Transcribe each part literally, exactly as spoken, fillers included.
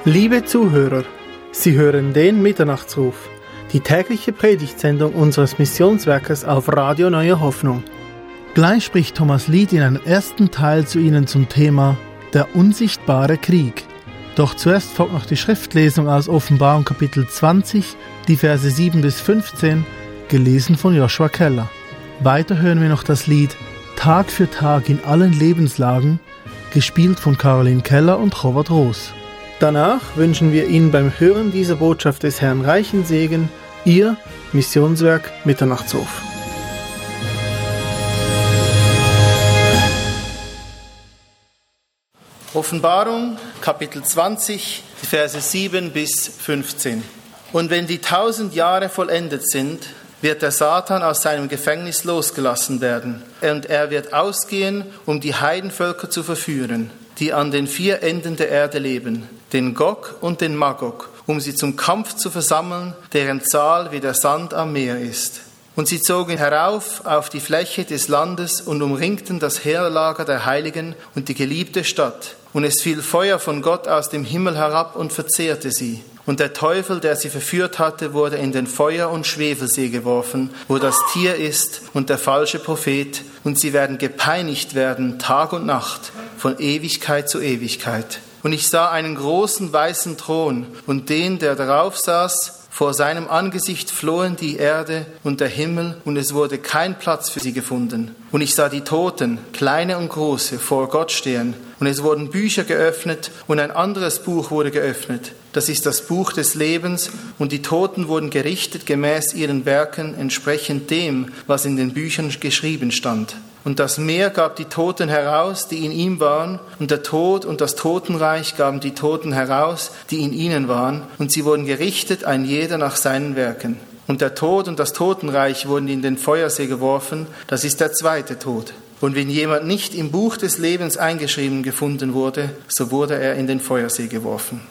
Liebe Zuhörer, Sie hören den Mitternachtsruf, die tägliche Predigtsendung unseres Missionswerkes auf Radio Neue Hoffnung. Gleich spricht Thomas Lied in einem ersten Teil zu Ihnen zum Thema Der unsichtbare Krieg. Doch zuerst folgt noch die Schriftlesung aus Offenbarung Kapitel zwanzig, die Verse sieben bis fünfzehn, gelesen von Joshua Keller. Weiter hören wir noch das Lied Tag für Tag in allen Lebenslagen, gespielt von Caroline Keller und Robert Roos. Danach wünschen wir Ihnen beim Hören dieser Botschaft des Herrn reichen Segen, Ihr Missionswerk Mitternachtsruf. Offenbarung, Kapitel zwanzig, Verse sieben bis fünfzehn. Und wenn die tausend Jahre vollendet sind, wird der Satan aus seinem Gefängnis losgelassen werden. Und er wird ausgehen, um die Heidenvölker zu verführen, die an den vier Enden der Erde leben, den Gog und den Magog, um sie zum Kampf zu versammeln, deren Zahl wie der Sand am Meer ist. Und sie zogen herauf auf die Fläche des Landes und umringten das Heerlager der Heiligen und die geliebte Stadt. Und es fiel Feuer von Gott aus dem Himmel herab und verzehrte sie. Und der Teufel, der sie verführt hatte, wurde in den Feuer- und Schwefelsee geworfen, wo das Tier ist und der falsche Prophet. Und sie werden gepeinigt werden, Tag und Nacht, von Ewigkeit zu Ewigkeit. Und ich sah einen großen weißen Thron und den, der darauf saß. Vor seinem Angesicht flohen die Erde und der Himmel, und es wurde kein Platz für sie gefunden. Und ich sah die Toten, kleine und große, vor Gott stehen. Und es wurden Bücher geöffnet, und ein anderes Buch wurde geöffnet. Das ist das Buch des Lebens, und die Toten wurden gerichtet gemäß ihren Werken, entsprechend dem, was in den Büchern geschrieben stand. Und das Meer gab die Toten heraus, die in ihm waren, und der Tod und das Totenreich gaben die Toten heraus, die in ihnen waren, und sie wurden gerichtet, ein jeder nach seinen Werken. Und der Tod und das Totenreich wurden in den Feuersee geworfen, das ist der zweite Tod. Und wenn jemand nicht im Buch des Lebens eingeschrieben gefunden wurde, so wurde er in den Feuersee geworfen.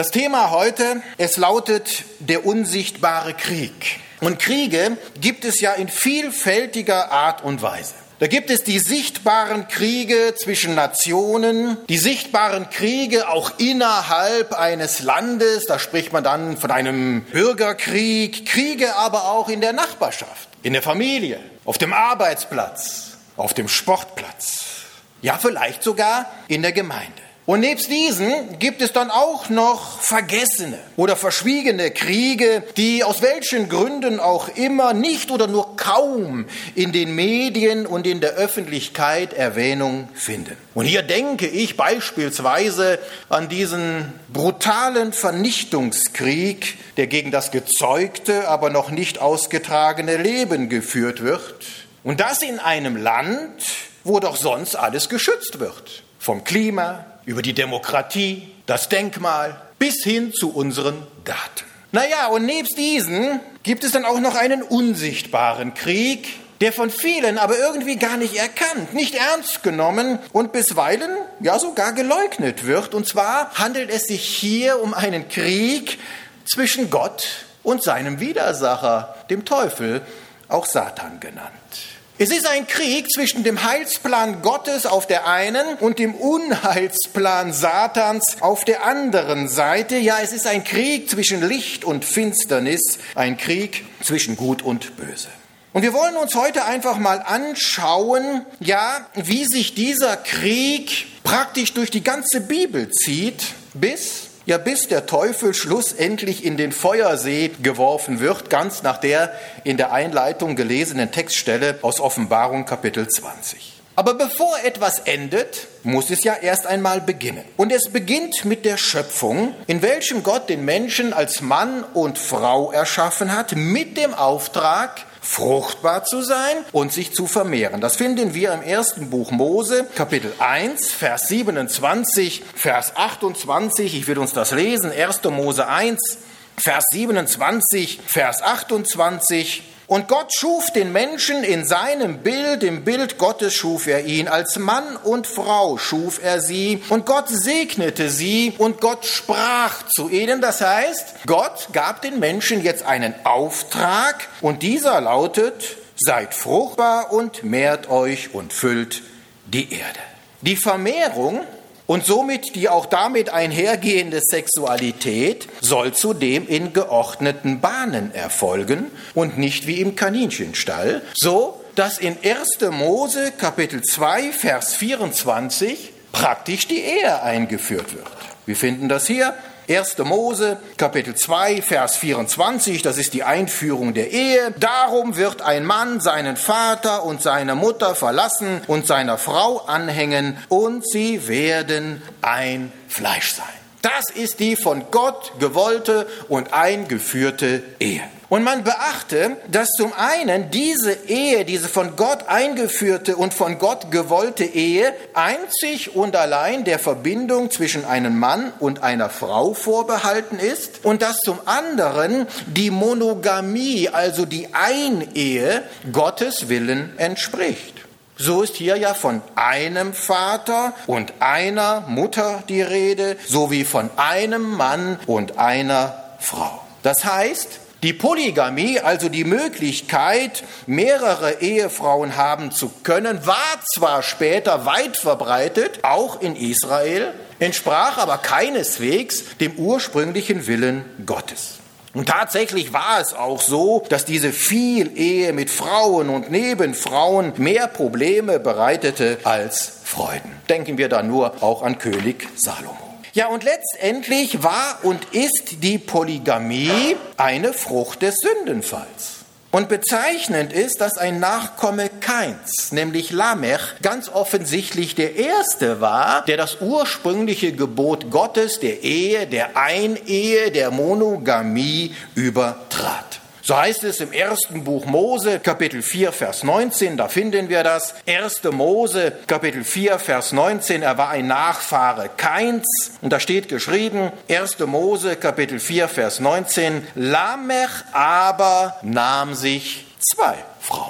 Das Thema heute, es lautet der unsichtbare Krieg. Und Kriege gibt es ja in vielfältiger Art und Weise. Da gibt es die sichtbaren Kriege zwischen Nationen, die sichtbaren Kriege auch innerhalb eines Landes. Da spricht man dann von einem Bürgerkrieg, Kriege aber auch in der Nachbarschaft, in der Familie, auf dem Arbeitsplatz, auf dem Sportplatz, ja vielleicht sogar in der Gemeinde. Und nebst diesen gibt es dann auch noch vergessene oder verschwiegene Kriege, die aus welchen Gründen auch immer nicht oder nur kaum in den Medien und in der Öffentlichkeit Erwähnung finden. Und hier denke ich beispielsweise an diesen brutalen Vernichtungskrieg, der gegen das gezeugte, aber noch nicht ausgetragene Leben geführt wird. Und das in einem Land, wo doch sonst alles geschützt wird. Vom Klima, über die Demokratie, das Denkmal, bis hin zu unseren Daten. Naja, und nebst diesen gibt es dann auch noch einen unsichtbaren Krieg, der von vielen aber irgendwie gar nicht erkannt, nicht ernst genommen und bisweilen ja sogar geleugnet wird. Und zwar handelt es sich hier um einen Krieg zwischen Gott und seinem Widersacher, dem Teufel, auch Satan genannt. Es ist ein Krieg zwischen dem Heilsplan Gottes auf der einen und dem Unheilsplan Satans auf der anderen Seite. Ja, es ist ein Krieg zwischen Licht und Finsternis, ein Krieg zwischen Gut und Böse. Und wir wollen uns heute einfach mal anschauen, ja, wie sich dieser Krieg praktisch durch die ganze Bibel zieht, bis Ja, bis der Teufel schlussendlich in den Feuersee geworfen wird, ganz nach der in der Einleitung gelesenen Textstelle aus Offenbarung Kapitel zwanzig. Aber bevor etwas endet, muss es ja erst einmal beginnen. Und es beginnt mit der Schöpfung, in welchem Gott den Menschen als Mann und Frau erschaffen hat, mit dem Auftrag, fruchtbar zu sein und sich zu vermehren. Das finden wir im ersten Buch Mose, Kapitel eins, Vers siebenundzwanzig, Vers achtundzwanzig. Ich will uns das lesen. erster Mose eins, Vers siebenundzwanzig, Vers achtundzwanzig. Und Gott schuf den Menschen in seinem Bild, im Bild Gottes schuf er ihn. Als Mann und Frau schuf er sie. Und Gott segnete sie und Gott sprach zu ihnen. Das heißt, Gott gab den Menschen jetzt einen Auftrag und dieser lautet, seid fruchtbar und mehrt euch und füllt die Erde. Die Vermehrung und somit die auch damit einhergehende Sexualität soll zudem in geordneten Bahnen erfolgen und nicht wie im Kaninchenstall, so dass in erster Mose Kapitel zwei, Vers vierundzwanzig praktisch die Ehe eingeführt wird. Wir finden das hier. erster Mose, Kapitel zwei, Vers vierundzwanzig, das ist die Einführung der Ehe. Darum wird ein Mann seinen Vater und seine Mutter verlassen und seiner Frau anhängen und sie werden ein Fleisch sein. Das ist die von Gott gewollte und eingeführte Ehe. Und man beachte, dass zum einen diese Ehe, diese von Gott eingeführte und von Gott gewollte Ehe einzig und allein der Verbindung zwischen einem Mann und einer Frau vorbehalten ist und dass zum anderen die Monogamie, also die Einehe, Gottes Willen entspricht. So ist hier ja von einem Vater und einer Mutter die Rede, sowie von einem Mann und einer Frau. Das heißt, die Polygamie, also die Möglichkeit, mehrere Ehefrauen haben zu können, war zwar später weit verbreitet, auch in Israel, entsprach aber keineswegs dem ursprünglichen Willen Gottes. Und tatsächlich war es auch so, dass diese Vielehe mit Frauen und Nebenfrauen mehr Probleme bereitete als Freuden. Denken wir da nur auch an König Salomo. Ja, und letztendlich war und ist die Polygamie eine Frucht des Sündenfalls. Und bezeichnend ist, dass ein Nachkomme Kains, nämlich Lamech, ganz offensichtlich der Erste war, der das ursprüngliche Gebot Gottes, der Ehe, der Einehe, der Monogamie übertrat. So heißt es im ersten Buch Mose, Kapitel vier, Vers neunzehn, da finden wir das. erster Mose, Kapitel vier, Vers neunzehn, er war ein Nachfahre Kains. Und da steht geschrieben, erster Mose, Kapitel vier, Vers neunzehn, Lamech aber nahm sich zwei Frauen.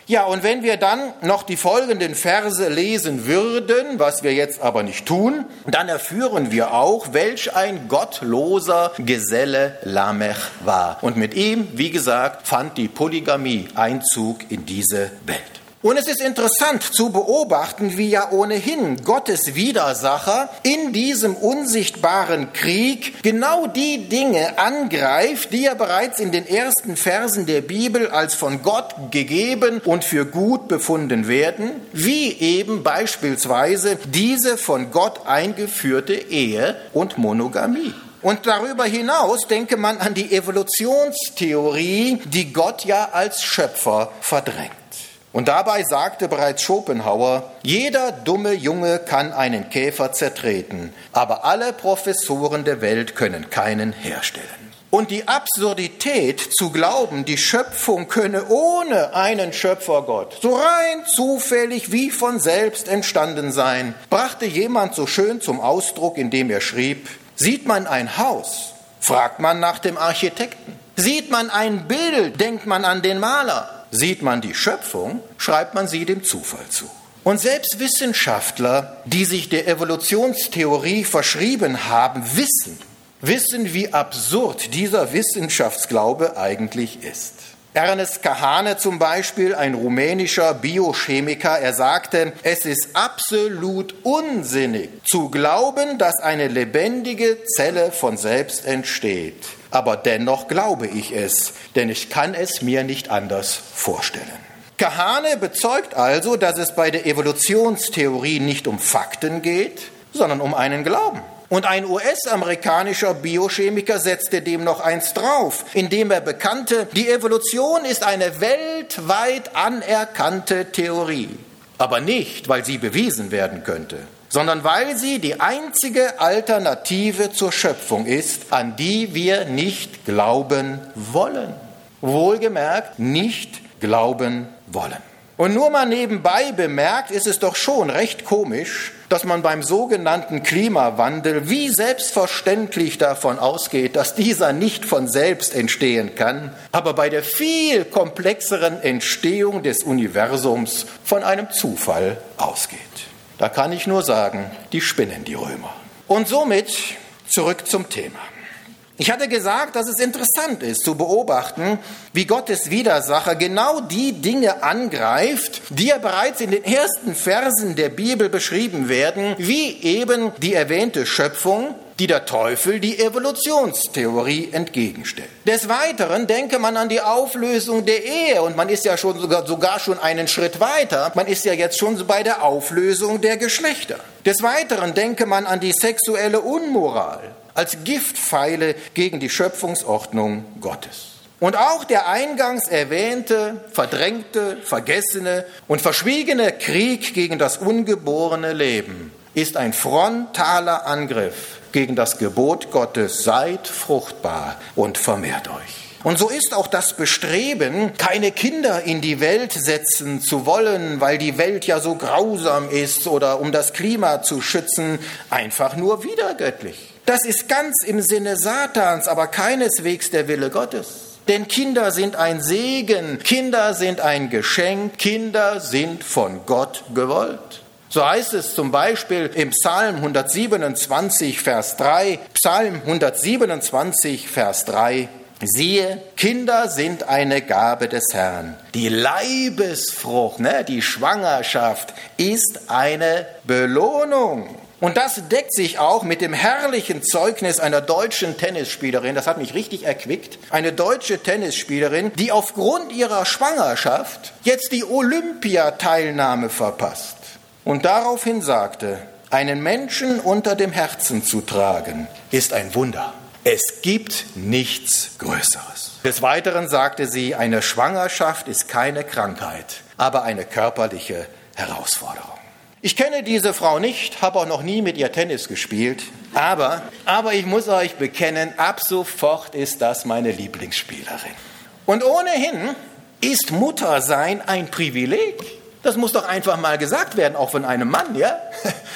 Ja, und wenn wir dann noch die folgenden Verse lesen würden, was wir jetzt aber nicht tun, dann erführen wir auch, welch ein gottloser Geselle Lamech war. Und mit ihm, wie gesagt, fand die Polygamie Einzug in diese Welt. Und es ist interessant zu beobachten, wie ja ohnehin Gottes Widersacher in diesem unsichtbaren Krieg genau die Dinge angreift, die er bereits in den ersten Versen der Bibel als von Gott gegeben und für gut befunden werden, wie eben beispielsweise diese von Gott eingeführte Ehe und Monogamie. Und darüber hinaus denke man an die Evolutionstheorie, die Gott ja als Schöpfer verdrängt. Und dabei sagte bereits Schopenhauer, jeder dumme Junge kann einen Käfer zertreten, aber alle Professoren der Welt können keinen herstellen. Und die Absurdität zu glauben, die Schöpfung könne ohne einen Schöpfergott so rein zufällig wie von selbst entstanden sein, brachte jemand so schön zum Ausdruck, indem er schrieb, sieht man ein Haus, fragt man nach dem Architekten. Sieht man ein Bild, denkt man an den Maler. Sieht man die Schöpfung, schreibt man sie dem Zufall zu. Und selbst Wissenschaftler, die sich der Evolutionstheorie verschrieben haben, wissen, wissen, wie absurd dieser Wissenschaftsglaube eigentlich ist. Ernest Kahane zum Beispiel, ein rumänischer Biochemiker, er sagte, es ist absolut unsinnig zu glauben, dass eine lebendige Zelle von selbst entsteht. Aber dennoch glaube ich es, denn ich kann es mir nicht anders vorstellen. Kahane bezeugt also, dass es bei der Evolutionstheorie nicht um Fakten geht, sondern um einen Glauben. Und ein U S-amerikanischer Biochemiker setzte dem noch eins drauf, indem er bekannte, die Evolution ist eine weltweit anerkannte Theorie. Aber nicht, weil sie bewiesen werden könnte, sondern weil sie die einzige Alternative zur Schöpfung ist, an die wir nicht glauben wollen. Wohlgemerkt, nicht glauben wollen. Und nur mal nebenbei bemerkt, ist es doch schon recht komisch, dass man beim sogenannten Klimawandel wie selbstverständlich davon ausgeht, dass dieser nicht von selbst entstehen kann, aber bei der viel komplexeren Entstehung des Universums von einem Zufall ausgeht. Da kann ich nur sagen, die spinnen die Römer. Und somit zurück zum Thema. Ich hatte gesagt, dass es interessant ist zu beobachten, wie Gottes Widersacher genau die Dinge angreift, die ja bereits in den ersten Versen der Bibel beschrieben werden, wie eben die erwähnte Schöpfung, die der Teufel die Evolutionstheorie entgegenstellt. Des Weiteren denke man an die Auflösung der Ehe und man ist ja schon sogar, sogar schon einen Schritt weiter. Man ist ja jetzt schon bei der Auflösung der Geschlechter. Des Weiteren denke man an die sexuelle Unmoral als Giftpfeile gegen die Schöpfungsordnung Gottes. Und auch der eingangs erwähnte, verdrängte, vergessene und verschwiegene Krieg gegen das ungeborene Leben ist ein frontaler Angriff gegen das Gebot Gottes, seid fruchtbar und vermehrt euch. Und so ist auch das Bestreben, keine Kinder in die Welt setzen zu wollen, weil die Welt ja so grausam ist oder um das Klima zu schützen, einfach nur widergöttlich. Das ist ganz im Sinne Satans, aber keineswegs der Wille Gottes. Denn Kinder sind ein Segen, Kinder sind ein Geschenk, Kinder sind von Gott gewollt. So heißt es zum Beispiel im Psalm hundertsiebenundzwanzig, Vers drei, Psalm hundertsiebenundzwanzig, Vers drei, siehe, Kinder sind eine Gabe des Herrn. Die Leibesfrucht, ne, die Schwangerschaft ist eine Belohnung. Und das deckt sich auch mit dem herrlichen Zeugnis einer deutschen Tennisspielerin, das hat mich richtig erquickt, eine deutsche Tennisspielerin, die aufgrund ihrer Schwangerschaft jetzt die Olympiateilnahme verpasst. Und daraufhin sagte, einen Menschen unter dem Herzen zu tragen, ist ein Wunder. Es gibt nichts Größeres. Des Weiteren sagte sie, eine Schwangerschaft ist keine Krankheit, aber eine körperliche Herausforderung. Ich kenne diese Frau nicht, habe auch noch nie mit ihr Tennis gespielt, aber, aber ich muss euch bekennen, ab sofort ist das meine Lieblingsspielerin. Und ohnehin ist Muttersein ein Privileg. Das muss doch einfach mal gesagt werden, auch von einem Mann, ja?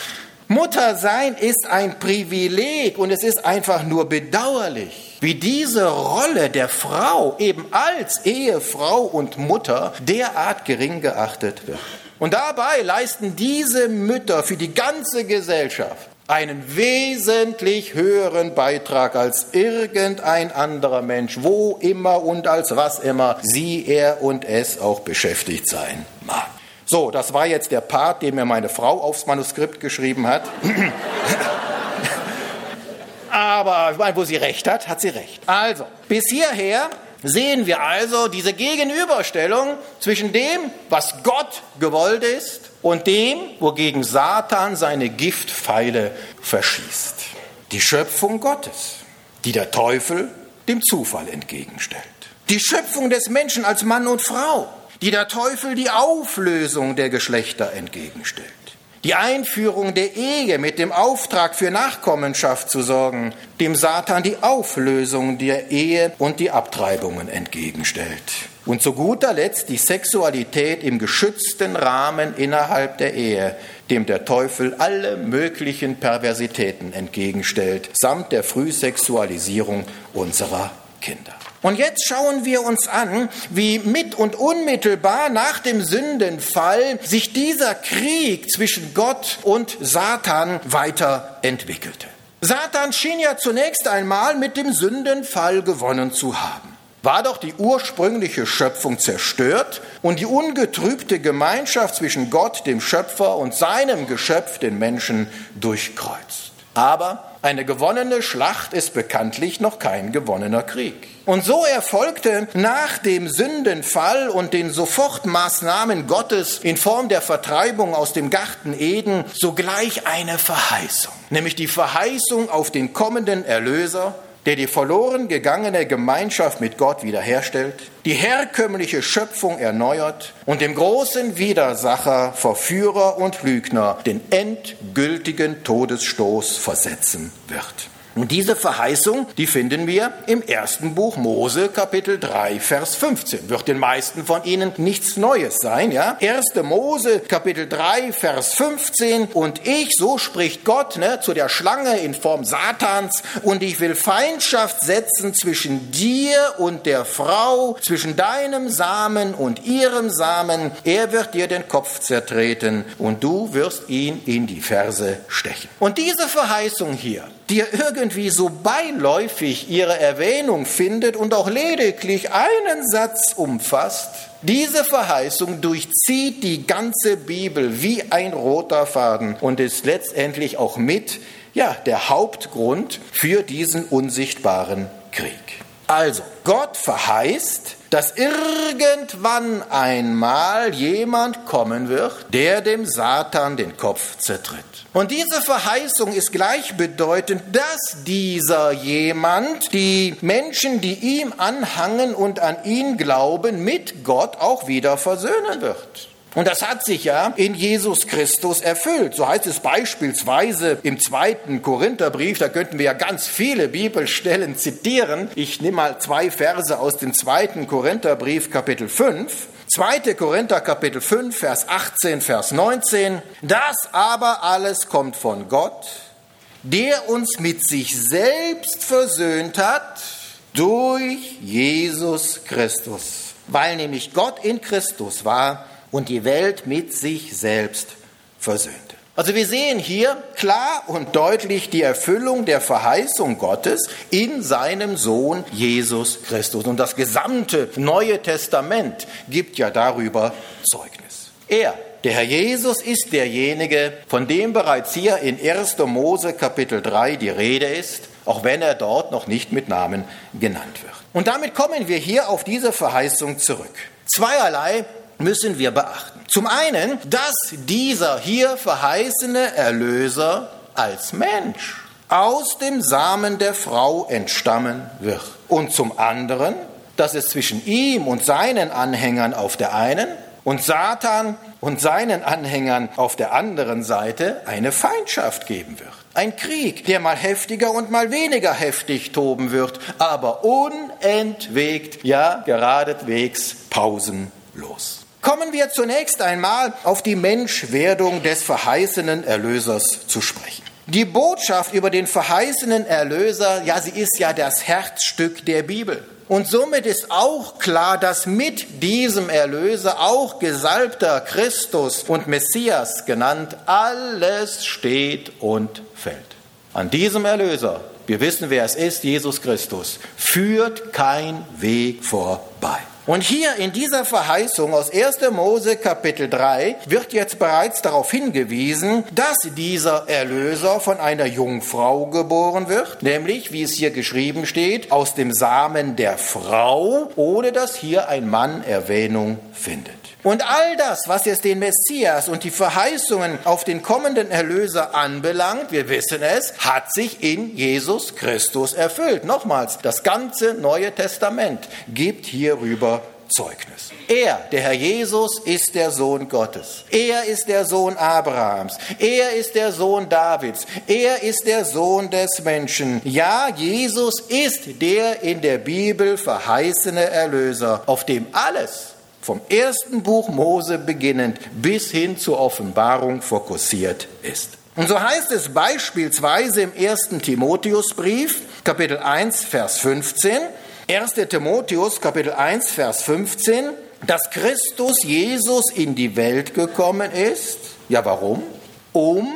Mutter sein ist ein Privileg und es ist einfach nur bedauerlich, wie diese Rolle der Frau eben als Ehefrau und Mutter derart gering geachtet wird. Und dabei leisten diese Mütter für die ganze Gesellschaft einen wesentlich höheren Beitrag als irgendein anderer Mensch, wo immer und als was immer sie, er und es auch beschäftigt sein mag. So, das war jetzt der Part, den mir meine Frau aufs Manuskript geschrieben hat. Aber ich meine, wo sie recht hat, hat sie recht. Also, bis hierher sehen wir also diese Gegenüberstellung zwischen dem, was Gott gewollt ist, und dem, wogegen Satan seine Giftpfeile verschießt. Die Schöpfung Gottes, die der Teufel dem Zufall entgegenstellt. Die Schöpfung des Menschen als Mann und Frau, die der Teufel die Auflösung der Geschlechter entgegenstellt. Die Einführung der Ehe mit dem Auftrag für Nachkommenschaft zu sorgen, dem Satan die Auflösung der Ehe und die Abtreibungen entgegenstellt. Und zu guter Letzt die Sexualität im geschützten Rahmen innerhalb der Ehe, dem der Teufel alle möglichen Perversitäten entgegenstellt, samt der Frühsexualisierung unserer Kinder. Und jetzt schauen wir uns an, wie mit und unmittelbar nach dem Sündenfall sich dieser Krieg zwischen Gott und Satan weiterentwickelte. Satan schien ja zunächst einmal mit dem Sündenfall gewonnen zu haben. War doch die ursprüngliche Schöpfung zerstört und die ungetrübte Gemeinschaft zwischen Gott, dem Schöpfer, und seinem Geschöpf, den Menschen, durchkreuzt. Aber eine gewonnene Schlacht ist bekanntlich noch kein gewonnener Krieg. Und so erfolgte nach dem Sündenfall und den Sofortmaßnahmen Gottes in Form der Vertreibung aus dem Garten Eden sogleich eine Verheißung, nämlich die Verheißung auf den kommenden Erlöser, der die verloren gegangene Gemeinschaft mit Gott wiederherstellt, die herkömmliche Schöpfung erneuert und dem großen Widersacher, Verführer und Lügner den endgültigen Todesstoß versetzen wird. Und diese Verheißung, die finden wir im ersten Buch Mose, Kapitel drei, Vers fünfzehn. Wird den meisten von Ihnen nichts Neues sein, ja? erster Mose, Kapitel drei, Vers fünfzehn. Und ich, so spricht Gott, ne, zu der Schlange in Form Satans, und ich will Feindschaft setzen zwischen dir und der Frau, zwischen deinem Samen und ihrem Samen. Er wird dir den Kopf zertreten und du wirst ihn in die Ferse stechen. Und diese Verheißung hier, die irgendwie so beiläufig ihre Erwähnung findet und auch lediglich einen Satz umfasst, diese Verheißung durchzieht die ganze Bibel wie ein roter Faden und ist letztendlich auch mit, ja, der Hauptgrund für diesen unsichtbaren Krieg. Also, Gott verheißt, dass irgendwann einmal jemand kommen wird, der dem Satan den Kopf zertritt. Und diese Verheißung ist gleichbedeutend, dass dieser jemand die Menschen, die ihm anhangen und an ihn glauben, mit Gott auch wieder versöhnen wird. Und das hat sich ja in Jesus Christus erfüllt. So heißt es beispielsweise im zweiten Korintherbrief, da könnten wir ja ganz viele Bibelstellen zitieren. Ich nehme mal zwei Verse aus dem zweiten Korintherbrief, Kapitel fünf. zweiter Korinther, Kapitel fünf, Vers achtzehn, Vers neunzehn. Das aber alles kommt von Gott, der uns mit sich selbst versöhnt hat durch Jesus Christus. Weil nämlich Gott in Christus war und die Welt mit sich selbst versöhnte. Also wir sehen hier klar und deutlich die Erfüllung der Verheißung Gottes in seinem Sohn Jesus Christus. Und das gesamte Neue Testament gibt ja darüber Zeugnis. Er, der Herr Jesus, ist derjenige, von dem bereits hier in erster Mose Kapitel drei die Rede ist, auch wenn er dort noch nicht mit Namen genannt wird. Und damit kommen wir hier auf diese Verheißung zurück. Zweierlei müssen wir beachten. Zum einen, dass dieser hier verheißene Erlöser als Mensch aus dem Samen der Frau entstammen wird. Und zum anderen, dass es zwischen ihm und seinen Anhängern auf der einen und Satan und seinen Anhängern auf der anderen Seite eine Feindschaft geben wird. Ein Krieg, der mal heftiger und mal weniger heftig toben wird, aber unentwegt, ja, geradeswegs pausenlos. Kommen wir zunächst einmal auf die Menschwerdung des verheißenen Erlösers zu sprechen. Die Botschaft über den verheißenen Erlöser, ja, sie ist ja das Herzstück der Bibel. Und somit ist auch klar, dass mit diesem Erlöser auch Gesalbter, Christus und Messias genannt, alles steht und fällt. An diesem Erlöser, wir wissen, wer es ist, Jesus Christus, führt kein Weg vorbei. Und hier in dieser Verheißung aus erster Mose Kapitel drei wird jetzt bereits darauf hingewiesen, dass dieser Erlöser von einer Jungfrau geboren wird, nämlich, wie es hier geschrieben steht, aus dem Samen der Frau, ohne dass hier ein Mann Erwähnung findet. Und all das, was jetzt den Messias und die Verheißungen auf den kommenden Erlöser anbelangt, wir wissen es, hat sich in Jesus Christus erfüllt. Nochmals, das ganze Neue Testament gibt hierüber Zeugnis. Er, der Herr Jesus, ist der Sohn Gottes. Er ist der Sohn Abrahams. Er ist der Sohn Davids. Er ist der Sohn des Menschen. Ja, Jesus ist der in der Bibel verheißene Erlöser, auf dem alles vom ersten Buch Mose beginnend bis hin zur Offenbarung fokussiert ist. Und so heißt es beispielsweise im ersten Timotheusbrief, Kapitel eins, Vers fünfzehn, erster Timotheus, Kapitel eins, Vers fünfzehn, dass Christus Jesus in die Welt gekommen ist. Ja, warum? Um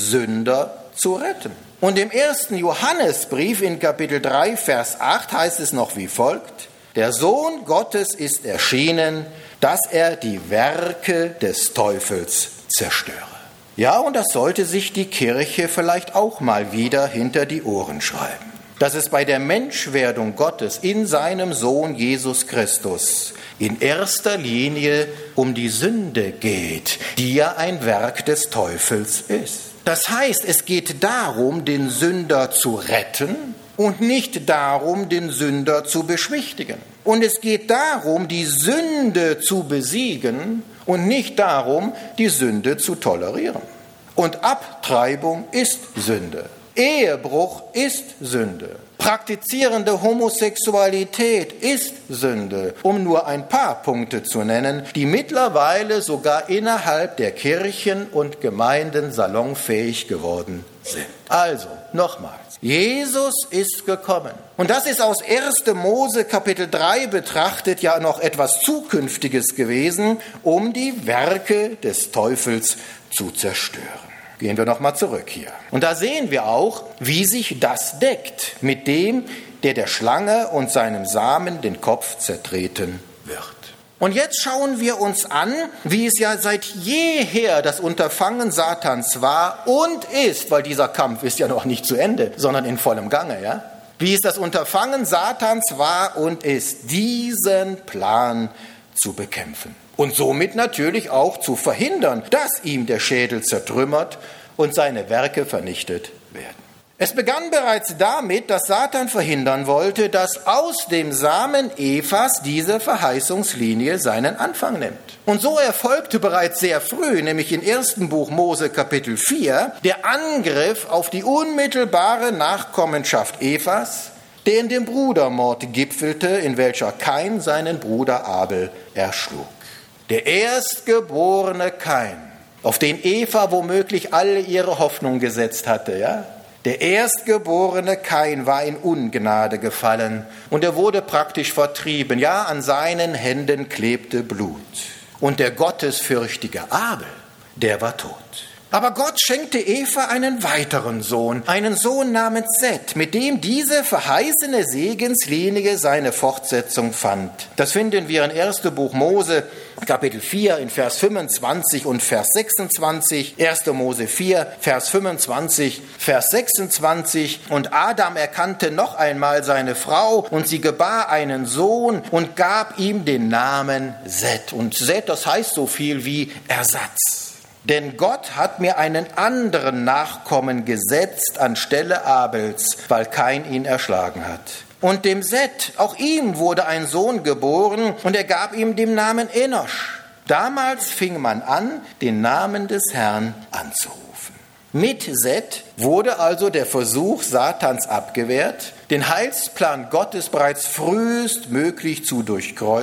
Sünder zu retten. Und im ersten Johannesbrief in Kapitel drei, Vers acht heißt es noch wie folgt: Der Sohn Gottes ist erschienen, dass er die Werke des Teufels zerstöre. Ja, und das sollte sich die Kirche vielleicht auch mal wieder hinter die Ohren schreiben. Dass es bei der Menschwerdung Gottes in seinem Sohn Jesus Christus in erster Linie um die Sünde geht, die ja ein Werk des Teufels ist. Das heißt, es geht darum, den Sünder zu retten, und nicht darum, den Sünder zu beschwichtigen. Und es geht darum, die Sünde zu besiegen und nicht darum, die Sünde zu tolerieren. Und Abtreibung ist Sünde. Ehebruch ist Sünde. Praktizierende Homosexualität ist Sünde, um nur ein paar Punkte zu nennen, die mittlerweile sogar innerhalb der Kirchen und Gemeinden salonfähig geworden sind. Also, nochmals. Jesus ist gekommen. Und das ist aus erster Mose Kapitel drei betrachtet ja noch etwas Zukünftiges gewesen, um die Werke des Teufels zu zerstören. Gehen wir nochmal zurück hier. Und da sehen wir auch, wie sich das deckt mit dem, der der Schlange und seinem Samen den Kopf zertreten wird. Und jetzt schauen wir uns an, wie es ja seit jeher das Unterfangen Satans war und ist, weil dieser Kampf ist ja noch nicht zu Ende, sondern in vollem Gange, ja? Wie es das Unterfangen Satans war und ist, diesen Plan zu bekämpfen. Und somit natürlich auch zu verhindern, dass ihm der Schädel zertrümmert und seine Werke vernichtet werden. Es begann bereits damit, dass Satan verhindern wollte, dass aus dem Samen Evas diese Verheißungslinie seinen Anfang nimmt. Und so erfolgte bereits sehr früh, nämlich im ersten Buch Mose Kapitel vier, der Angriff auf die unmittelbare Nachkommenschaft Evas, der in dem Brudermord gipfelte, in welcher Kain seinen Bruder Abel erschlug. Der erstgeborene Kain, auf den Eva womöglich alle ihre Hoffnung gesetzt hatte, ja? Der erstgeborene Kain war in Ungnade gefallen und er wurde praktisch vertrieben. Ja, an seinen Händen klebte Blut. Und der gottesfürchtige Abel, der war tot. Aber Gott schenkte Eva einen weiteren Sohn, einen Sohn namens Seth, mit dem diese verheißene Segenslinie seine Fortsetzung fand. Das finden wir in erster Buch Mose, Kapitel vier, in Vers fünfundzwanzig und Vers sechsundzwanzig. erster Mose vier, Vers fünfundzwanzig, Vers sechsundzwanzig. Und Adam erkannte noch einmal seine Frau und sie gebar einen Sohn und gab ihm den Namen Seth. Und Seth, das heißt so viel wie Ersatz. Denn Gott hat mir einen anderen Nachkommen gesetzt anstelle Abels, weil Kain ihn erschlagen hat. Und dem Seth, auch ihm wurde ein Sohn geboren und er gab ihm den Namen Enosch. Damals fing man an, den Namen des Herrn anzurufen. Mit Seth wurde also der Versuch Satans abgewehrt, den Heilsplan Gottes bereits frühestmöglich zu durchkreuzen.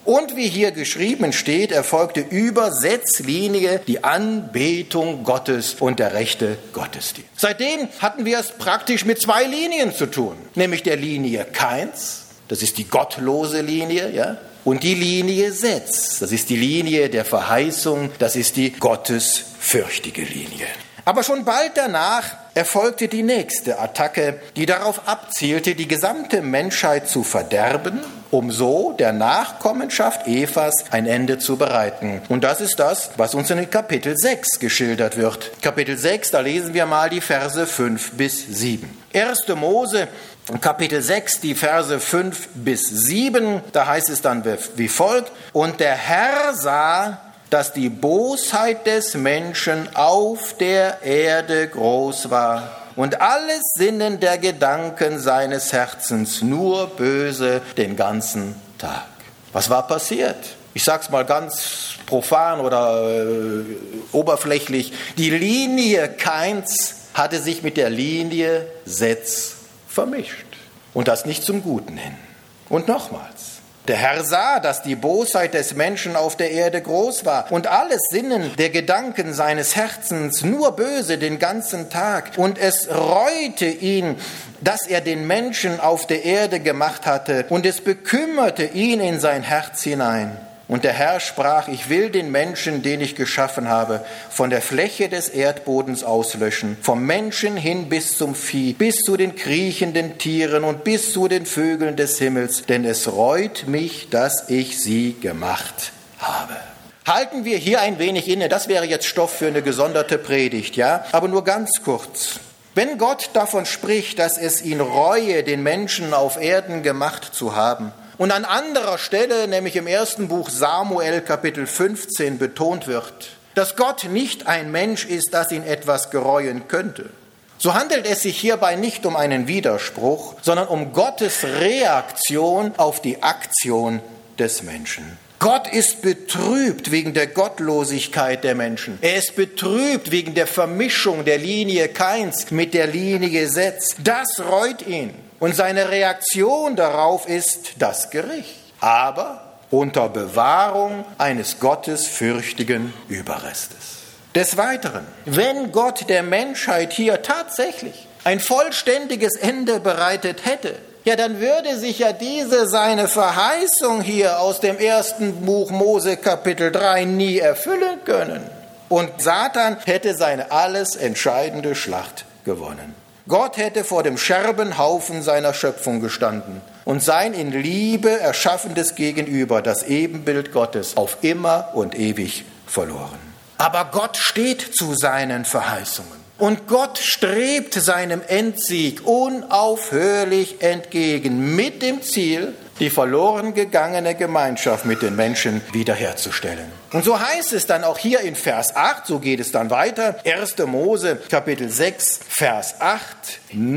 Und wie hier geschrieben steht, erfolgte über Setzlinie die Anbetung Gottes und der rechte Gottesdienst. Seitdem hatten wir es praktisch mit zwei Linien zu tun, nämlich der Linie Kains, das ist die gottlose Linie, ja, und die Linie Setz, das ist die Linie der Verheißung, das ist die gottesfürchtige Linie. Aber schon bald danach erfolgte die nächste Attacke, die darauf abzielte, die gesamte Menschheit zu verderben, um so der Nachkommenschaft Evas ein Ende zu bereiten. Und das ist das, was uns in Kapitel sechs geschildert wird. Kapitel sechs, da lesen wir mal die Verse fünf bis sieben. erster Mose, Kapitel sechs, die Verse fünf bis sieben, da heißt es dann wie folgt: Und der Herr sah, dass die Bosheit des Menschen auf der Erde groß war und alles Sinnen der Gedanken seines Herzens nur böse den ganzen Tag. Was war passiert? Ich sag's mal ganz profan oder äh, oberflächlich. Die Linie Kains hatte sich mit der Linie Setz vermischt. Und das nicht zum Guten hin. Und nochmals. Der Herr sah, dass die Bosheit des Menschen auf der Erde groß war und alles Sinnen der Gedanken seines Herzens nur böse den ganzen Tag. Und es reute ihn, dass er den Menschen auf der Erde gemacht hatte, und es bekümmerte ihn in sein Herz hinein. Und der Herr sprach: Ich will den Menschen, den ich geschaffen habe, von der Fläche des Erdbodens auslöschen, vom Menschen hin bis zum Vieh, bis zu den kriechenden Tieren und bis zu den Vögeln des Himmels, denn es reut mich, dass ich sie gemacht habe. Halten wir hier ein wenig inne, das wäre jetzt Stoff für eine gesonderte Predigt, ja, aber nur ganz kurz. Wenn Gott davon spricht, dass es ihn reue, den Menschen auf Erden gemacht zu haben, und an anderer Stelle, nämlich im ersten Buch Samuel, Kapitel fünfzehn, betont wird, dass Gott nicht ein Mensch ist, das ihn etwas gereuen könnte, so handelt es sich hierbei nicht um einen Widerspruch, sondern um Gottes Reaktion auf die Aktion des Menschen. Gott ist betrübt wegen der Gottlosigkeit der Menschen. Er ist betrübt wegen der Vermischung der Linie Kains mit der Linie Setz. Das reut ihn. Und seine Reaktion darauf ist das Gericht. Aber unter Bewahrung eines gottesfürchtigen Überrestes. Des Weiteren, wenn Gott der Menschheit hier tatsächlich ein vollständiges Ende bereitet hätte, ja, dann würde sich ja diese seine Verheißung hier aus dem ersten Buch Mose Kapitel drei nie erfüllen können. Und Satan hätte seine alles entscheidende Schlacht gewonnen. Gott hätte vor dem Scherbenhaufen seiner Schöpfung gestanden und sein in Liebe erschaffendes Gegenüber, das Ebenbild Gottes, auf immer und ewig verloren. Aber Gott steht zu seinen Verheißungen. Und Gott strebt seinem Endsieg unaufhörlich entgegen, mit dem Ziel, die verloren gegangene Gemeinschaft mit den Menschen wiederherzustellen. Und so heißt es dann auch hier in Vers acht, so geht es dann weiter, erster Mose Kapitel sechs, Vers acht,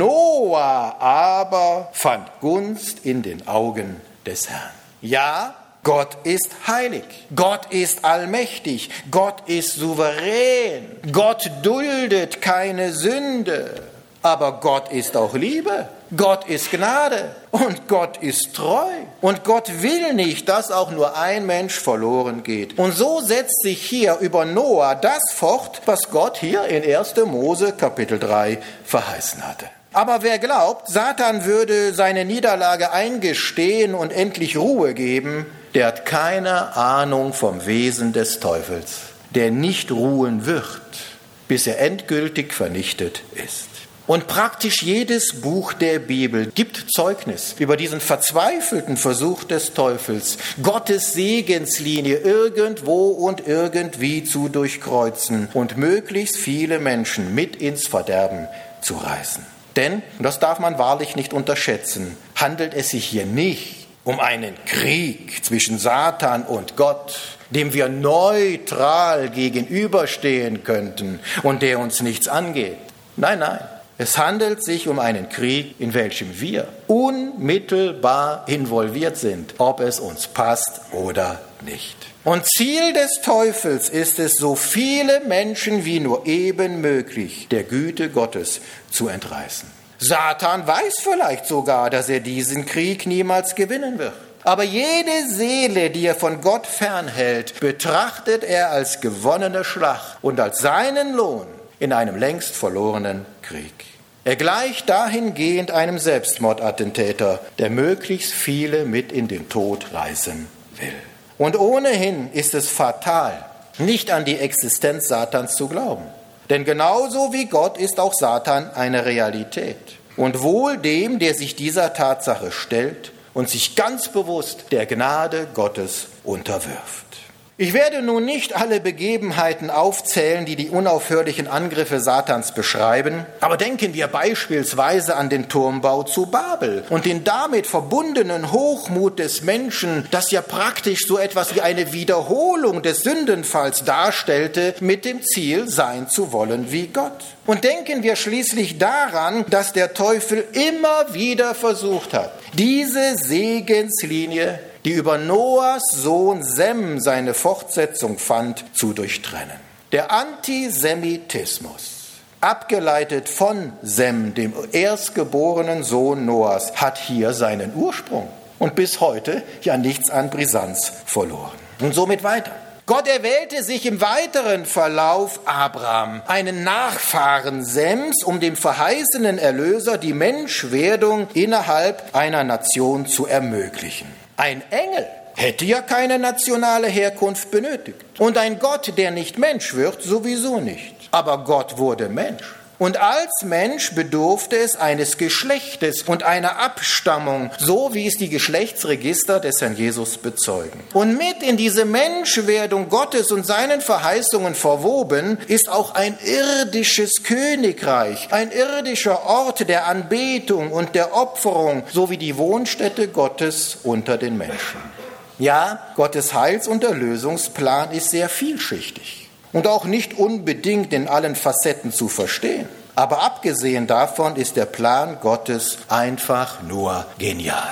Noah aber fand Gunst in den Augen des Herrn. Ja, Gott ist heilig, Gott ist allmächtig, Gott ist souverän, Gott duldet keine Sünde, aber Gott ist auch Liebe, Gott ist Gnade und Gott ist treu und Gott will nicht, dass auch nur ein Mensch verloren geht. Und so setzt sich hier über Noah das fort, was Gott hier in erster Mose Kapitel drei verheißen hatte. Aber wer glaubt, Satan würde seine Niederlage eingestehen und endlich Ruhe geben, der hat keine Ahnung vom Wesen des Teufels, der nicht ruhen wird, bis er endgültig vernichtet ist. Und praktisch jedes Buch der Bibel gibt Zeugnis über diesen verzweifelten Versuch des Teufels, Gottes Segenslinie irgendwo und irgendwie zu durchkreuzen und möglichst viele Menschen mit ins Verderben zu reißen. Denn, und das darf man wahrlich nicht unterschätzen, handelt es sich hier nicht um einen Krieg zwischen Satan und Gott, dem wir neutral gegenüberstehen könnten und der uns nichts angeht. Nein, nein, es handelt sich um einen Krieg, in welchem wir unmittelbar involviert sind, ob es uns passt oder nicht. Und Ziel des Teufels ist es, so viele Menschen wie nur eben möglich der Güte Gottes zu entreißen. Satan weiß vielleicht sogar, dass er diesen Krieg niemals gewinnen wird. Aber jede Seele, die er von Gott fernhält, betrachtet er als gewonnene Schlacht und als seinen Lohn in einem längst verlorenen Krieg. Er gleicht dahingehend einem Selbstmordattentäter, der möglichst viele mit in den Tod reißen will. Und ohnehin ist es fatal, nicht an die Existenz Satans zu glauben. Denn genauso wie Gott ist auch Satan eine Realität. Und wohl dem, der sich dieser Tatsache stellt und sich ganz bewusst der Gnade Gottes unterwirft. Ich werde nun nicht alle Begebenheiten aufzählen, die die unaufhörlichen Angriffe Satans beschreiben, aber denken wir beispielsweise an den Turmbau zu Babel und den damit verbundenen Hochmut des Menschen, das ja praktisch so etwas wie eine Wiederholung des Sündenfalls darstellte, mit dem Ziel, sein zu wollen wie Gott. Und denken wir schließlich daran, dass der Teufel immer wieder versucht hat, diese Segenslinie, die über Noahs Sohn Sem seine Fortsetzung fand, zu durchtrennen. Der Antisemitismus, abgeleitet von Sem, dem erstgeborenen Sohn Noahs, hat hier seinen Ursprung und bis heute ja nichts an Brisanz verloren. Und somit weiter. Gott erwählte sich im weiteren Verlauf Abraham, einen Nachfahren Sems, um dem verheißenen Erlöser die Menschwerdung innerhalb einer Nation zu ermöglichen. Ein Engel hätte ja keine nationale Herkunft benötigt. Und ein Gott, der nicht Mensch wird, sowieso nicht. Aber Gott wurde Mensch. Und als Mensch bedurfte es eines Geschlechtes und einer Abstammung, so wie es die Geschlechtsregister des Herrn Jesus bezeugen. Und mit in diese Menschwerdung Gottes und seinen Verheißungen verwoben ist auch ein irdisches Königreich, ein irdischer Ort der Anbetung und der Opferung, sowie die Wohnstätte Gottes unter den Menschen. Ja, Gottes Heils- und Erlösungsplan ist sehr vielschichtig. Und auch nicht unbedingt in allen Facetten zu verstehen. Aber abgesehen davon ist der Plan Gottes einfach nur genial.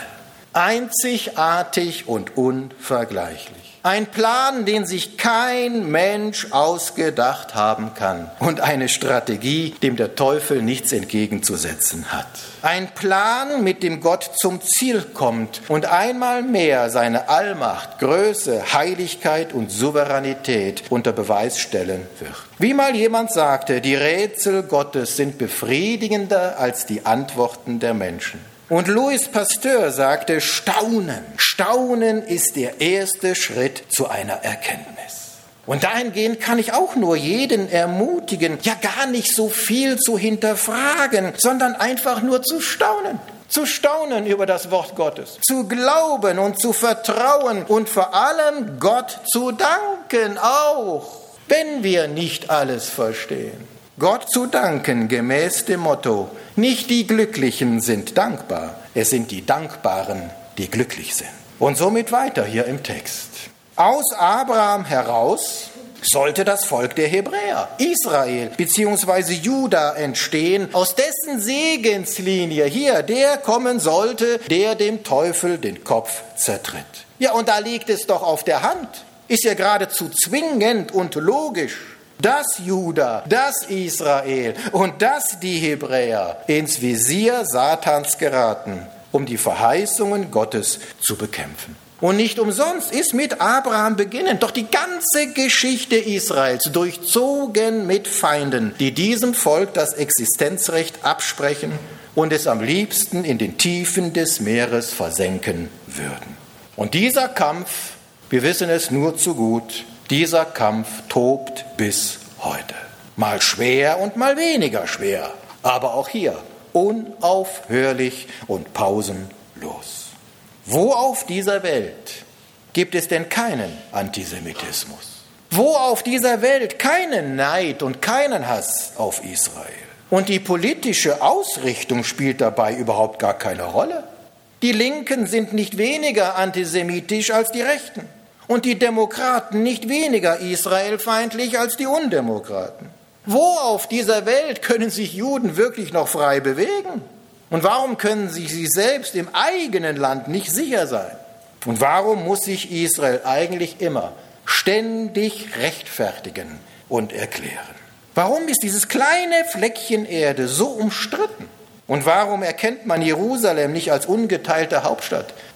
Einzigartig und unvergleichlich. Ein Plan, den sich kein Mensch ausgedacht haben kann. Und eine Strategie, dem der Teufel nichts entgegenzusetzen hat. Ein Plan, mit dem Gott zum Ziel kommt und einmal mehr seine Allmacht, Größe, Heiligkeit und Souveränität unter Beweis stellen wird. Wie mal jemand sagte, die Rätsel Gottes sind befriedigender als die Antworten der Menschen. Und Louis Pasteur sagte, Staunen, Staunen ist der erste Schritt zu einer Erkenntnis. Und dahingehend kann ich auch nur jeden ermutigen, ja gar nicht so viel zu hinterfragen, sondern einfach nur zu staunen. Zu staunen über das Wort Gottes, zu glauben und zu vertrauen und vor allem Gott zu danken auch, wenn wir nicht alles verstehen. Gott zu danken gemäß dem Motto, nicht die Glücklichen sind dankbar, es sind die Dankbaren, die glücklich sind. Und somit weiter hier im Text. Aus Abraham heraus sollte das Volk der Hebräer, Israel bzw. Juda entstehen, aus dessen Segenslinie hier der kommen sollte, der dem Teufel den Kopf zertritt. Ja, und da liegt es doch auf der Hand, ist ja geradezu zwingend und logisch, dass Juda, dass Israel und dass die Hebräer ins Visier Satans geraten, um die Verheißungen Gottes zu bekämpfen. Und nicht umsonst ist mit Abraham beginnend doch die ganze Geschichte Israels durchzogen mit Feinden, die diesem Volk das Existenzrecht absprechen und es am liebsten in den Tiefen des Meeres versenken würden. Und dieser Kampf, wir wissen es nur zu gut, dieser Kampf tobt bis heute. Mal schwer und mal weniger schwer, aber auch hier unaufhörlich und pausenlos. Wo auf dieser Welt gibt es denn keinen Antisemitismus? Wo auf dieser Welt keinen Neid und keinen Hass auf Israel? Und die politische Ausrichtung spielt dabei überhaupt gar keine Rolle. Die Linken sind nicht weniger antisemitisch als die Rechten. Und die Demokraten nicht weniger israelfeindlich als die Undemokraten. Wo auf dieser Welt können sich Juden wirklich noch frei bewegen? Und warum können sich sie selbst im eigenen Land nicht sicher sein? Und warum muss sich Israel eigentlich immer ständig rechtfertigen und erklären? Warum ist dieses kleine Fleckchen Erde so umstritten? Und warum erkennt man Jerusalem nicht als ungeteilte Hauptstadt,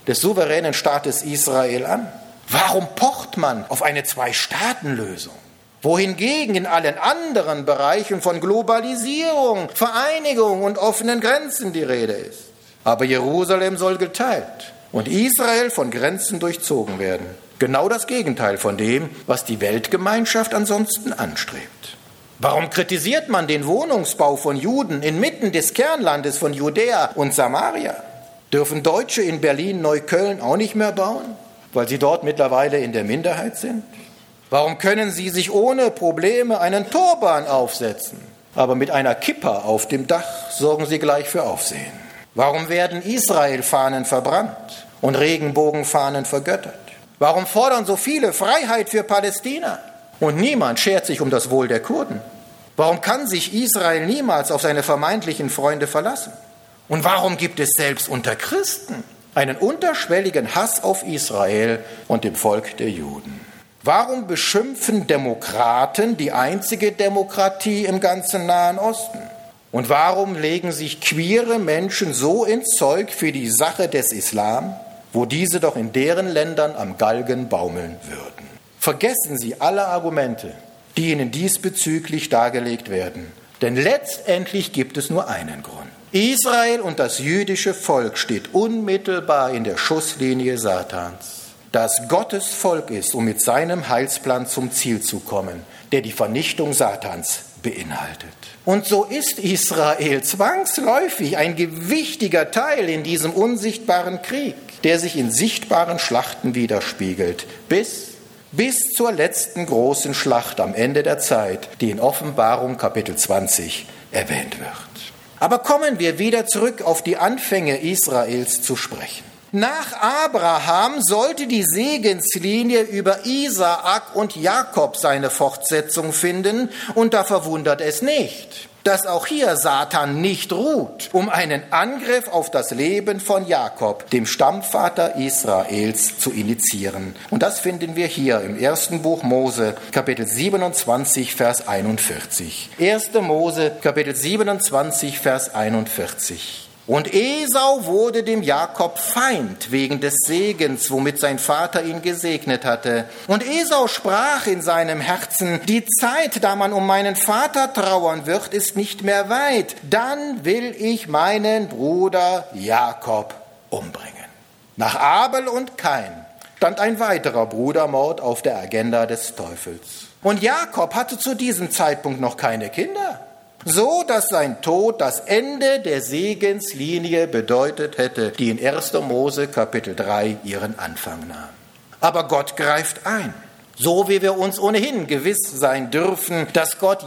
des souveränen Staates Israel an? Warum pocht man auf eine Zwei-Staaten-Lösung? Wohingegen in allen anderen Bereichen von Globalisierung, Vereinigung und offenen Grenzen die Rede ist. Aber Jerusalem soll geteilt und Israel von Grenzen durchzogen werden. Genau das Gegenteil von dem, was die Weltgemeinschaft ansonsten anstrebt. Warum kritisiert man den Wohnungsbau von Juden inmitten des Kernlandes von Judäa und Samaria? Dürfen Deutsche in Berlin-Neukölln auch nicht mehr bauen, weil sie dort mittlerweile in der Minderheit sind? Warum können sie sich ohne Probleme einen Turban aufsetzen, aber mit einer Kippa auf dem Dach sorgen sie gleich für Aufsehen? Warum werden Israel-Fahnen verbrannt und Regenbogenfahnen vergöttert? Warum fordern so viele Freiheit für Palästina? Und niemand schert sich um das Wohl der Kurden. Warum kann sich Israel niemals auf seine vermeintlichen Freunde verlassen? Und warum gibt es selbst unter Christen einen unterschwelligen Hass auf Israel und dem Volk der Juden? Warum beschimpfen Demokraten die einzige Demokratie im ganzen Nahen Osten? Und warum legen sich queere Menschen so ins Zeug für die Sache des Islam, wo diese doch in deren Ländern am Galgen baumeln würden? Vergessen Sie alle Argumente, die Ihnen diesbezüglich dargelegt werden. Denn letztendlich gibt es nur einen Grund. Israel und das jüdische Volk steht unmittelbar in der Schusslinie Satans, das Gottes Volk ist, um mit seinem Heilsplan zum Ziel zu kommen, der die Vernichtung Satans beinhaltet. Und so ist Israel zwangsläufig ein gewichtiger Teil in diesem unsichtbaren Krieg, der sich in sichtbaren Schlachten widerspiegelt, bis bis zur letzten großen Schlacht am Ende der Zeit, die in Offenbarung Kapitel zwanzig erwähnt wird. Aber kommen wir wieder zurück auf die Anfänge Israels zu sprechen. Nach Abraham sollte die Segenslinie über Isaak und Jakob seine Fortsetzung finden, und da verwundert es nicht, dass auch hier Satan nicht ruht, um einen Angriff auf das Leben von Jakob, dem Stammvater Israels, zu initiieren. Und das finden wir hier im ersten Buch Mose, Kapitel siebenundzwanzig, Vers einundvierzig. erster Mose, Kapitel siebenundzwanzig, Vers einundvierzig. Und Esau wurde dem Jakob Feind wegen des Segens, womit sein Vater ihn gesegnet hatte. Und Esau sprach in seinem Herzen: Die Zeit, da man um meinen Vater trauern wird, ist nicht mehr weit. Dann will ich meinen Bruder Jakob umbringen. Nach Abel und Kain stand ein weiterer Brudermord auf der Agenda des Teufels. Und Jakob hatte zu diesem Zeitpunkt noch keine Kinder, so dass sein Tod das Ende der Segenslinie bedeutet hätte, die in erster Mose Kapitel drei ihren Anfang nahm. Aber Gott greift ein, so wie wir uns ohnehin gewiss sein dürfen, dass Gott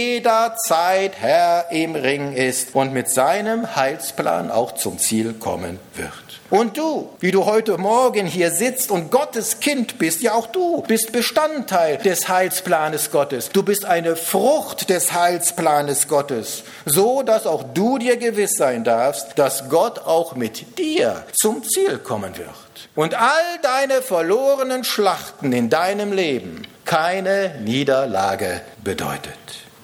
jederzeit Herr im Ring ist und mit seinem Heilsplan auch zum Ziel kommen wird. Und du, wie du heute Morgen hier sitzt und Gottes Kind bist, ja auch du bist Bestandteil des Heilsplanes Gottes. Du bist eine Frucht des Heilsplanes Gottes, so dass auch du dir gewiss sein darfst, dass Gott auch mit dir zum Ziel kommen wird. Und all deine verlorenen Schlachten in deinem Leben keine Niederlage bedeutet.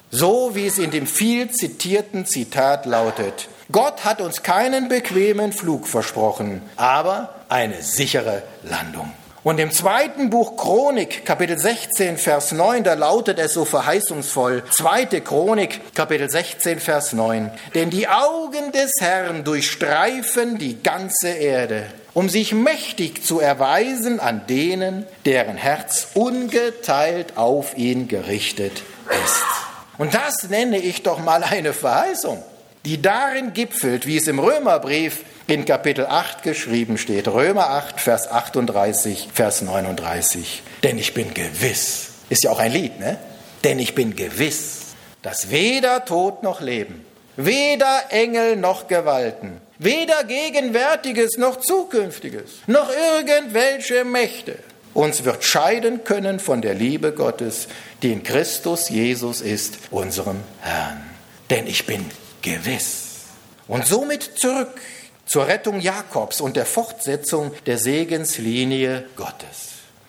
So wie es in dem viel zitierten Zitat lautet: Gott hat uns keinen bequemen Flug versprochen, aber eine sichere Landung. Und im zweiten Buch Chronik, Kapitel sechzehn, Vers neun, da lautet es so verheißungsvoll, zweite Chronik, Kapitel sechzehn, Vers neun, denn die Augen des Herrn durchstreifen die ganze Erde, um sich mächtig zu erweisen an denen, deren Herz ungeteilt auf ihn gerichtet ist. Und das nenne ich doch mal eine Verheißung, die darin gipfelt, wie es im Römerbrief in Kapitel acht geschrieben steht. Römer acht, Vers achtunddreißig, Vers neununddreißig. Denn ich bin gewiss, ist ja auch ein Lied, ne? Denn ich bin gewiss, dass weder Tod noch Leben, weder Engel noch Gewalten, weder Gegenwärtiges noch Zukünftiges, noch irgendwelche Mächte uns wird scheiden können von der Liebe Gottes, die in Christus Jesus ist, unserem Herrn. Denn ich bin gewiss. Und somit zurück zur Rettung Jakobs und der Fortsetzung der Segenslinie Gottes.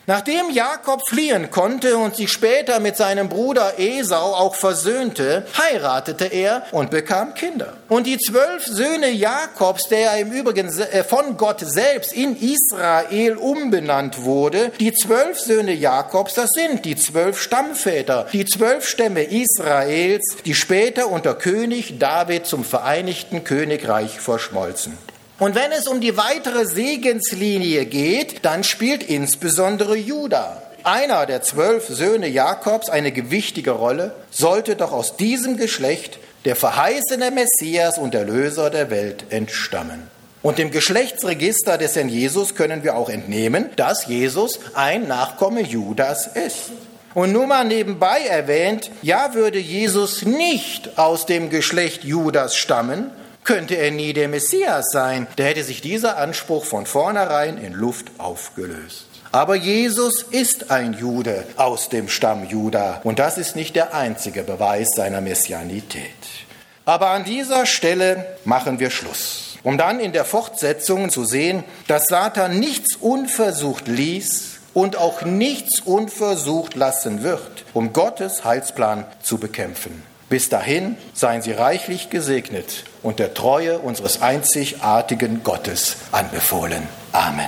Nachdem Jakob fliehen konnte und sich später mit seinem Bruder Esau auch versöhnte, heiratete er und bekam Kinder. Und die zwölf Söhne Jakobs, der im Übrigen von Gott selbst in Israel umbenannt wurde, die zwölf Söhne Jakobs, das sind die zwölf Stammväter, die zwölf Stämme Israels, die später unter König David zum Vereinigten Königreich verschmolzen. Und wenn es um die weitere Segenslinie geht, dann spielt insbesondere Juda, einer der zwölf Söhne Jakobs, eine gewichtige Rolle, sollte doch aus diesem Geschlecht der verheißene Messias und Erlöser der Welt entstammen. Und dem Geschlechtsregister des Herrn Jesus können wir auch entnehmen, dass Jesus ein Nachkomme Judas ist. Und nur mal nebenbei erwähnt, ja, würde Jesus nicht aus dem Geschlecht Judas stammen, könnte er nie der Messias sein. Da hätte sich dieser Anspruch von vornherein in Luft aufgelöst. Aber Jesus ist ein Jude aus dem Stamm Juda. Und das ist nicht der einzige Beweis seiner Messianität. Aber an dieser Stelle machen wir Schluss, um dann in der Fortsetzung zu sehen, dass Satan nichts unversucht ließ und auch nichts unversucht lassen wird, um Gottes Heilsplan zu bekämpfen. Bis dahin seien Sie reichlich gesegnet und der Treue unseres einzigartigen Gottes anbefohlen. Amen.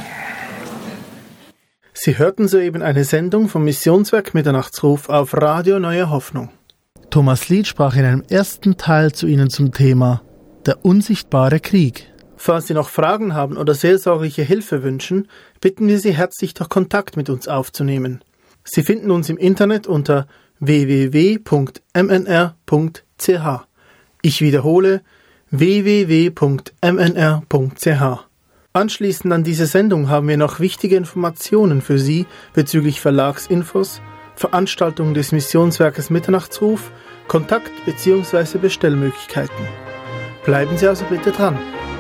Sie hörten soeben eine Sendung vom Missionswerk Mitternachtsruf auf Radio Neue Hoffnung. Thomas Lied sprach in einem ersten Teil zu Ihnen zum Thema Der unsichtbare Krieg. Falls Sie noch Fragen haben oder seelsorgliche Hilfe wünschen, bitten wir Sie herzlich, doch Kontakt mit uns aufzunehmen. Sie finden uns im Internet unter w w w punkt m n r punkt c h. Ich wiederhole w w w punkt m n r punkt c h. Anschließend an diese Sendung haben wir noch wichtige Informationen für Sie bezüglich Verlagsinfos, Veranstaltungen des Missionswerkes Mitternachtsruf, Kontakt- bzw. Bestellmöglichkeiten. Bleiben Sie also bitte dran.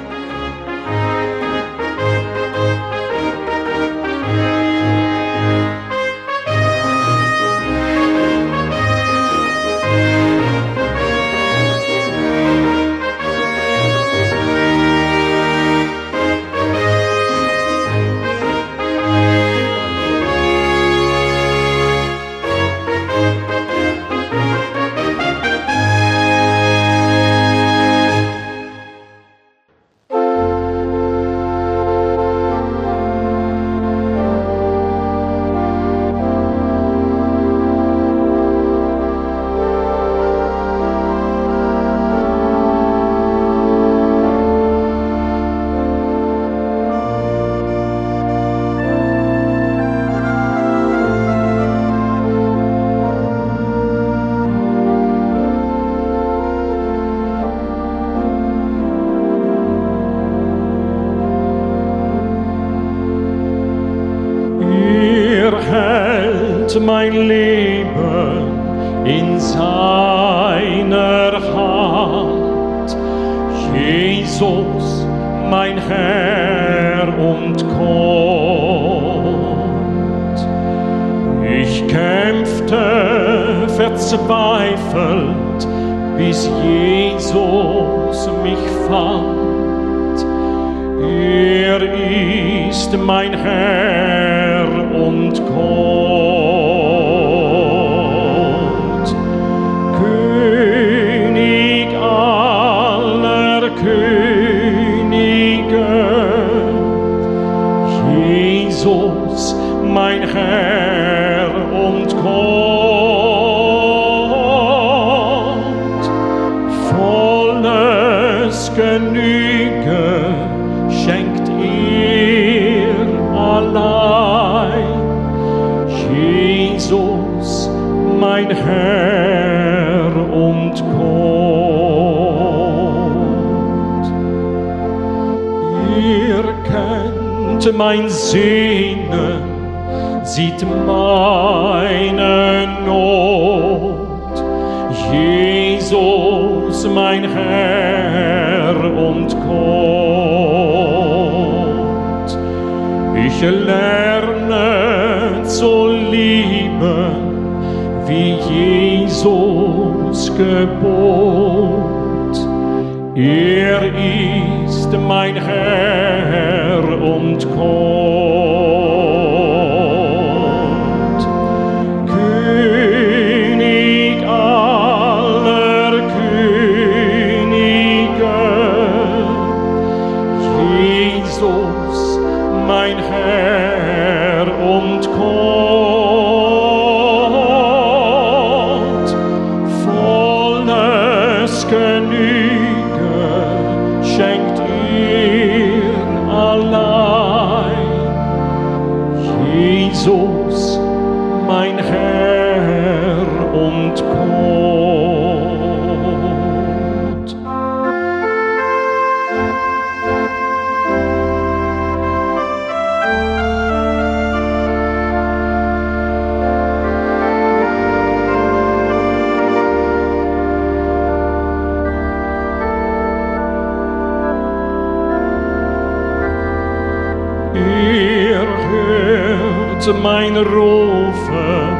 Mein Leben in seiner Hand, Jesus, mein Herr und Gott. Ich kämpfte verzweifelt, bis Jesus mich fand. Er ist mein Herr und Gott. Mein Herr und Gott, volles Genüge schenkt er allein. Jesus, mein Herr und Gott. Ihr kennt mein Sehnen, sieht meine Not, Jesus, mein Herr und Gott. Ich lerne zu lieben, wie Jesus gebot. Er ist mein Herr und Gott. mein Rufen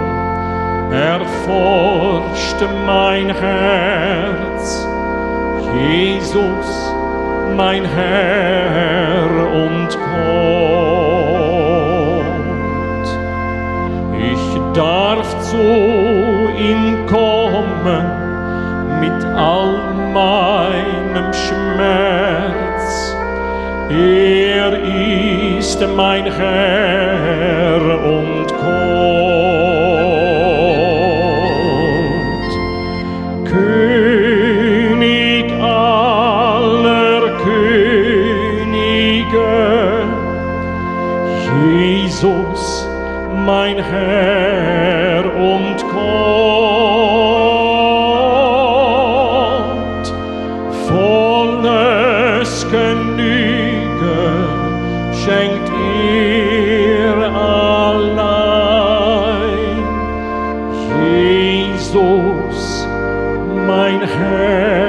erforscht mein Herz. Jesus, mein Herr und Gott. Ich darf zu ihm kommen mit all meinem Schmerz. Er ist mein Herr und Gott. König aller Könige, Jesus, mein Herr und Gott. Volles Genüge schenkt ihr allein, Jesus, mein Herr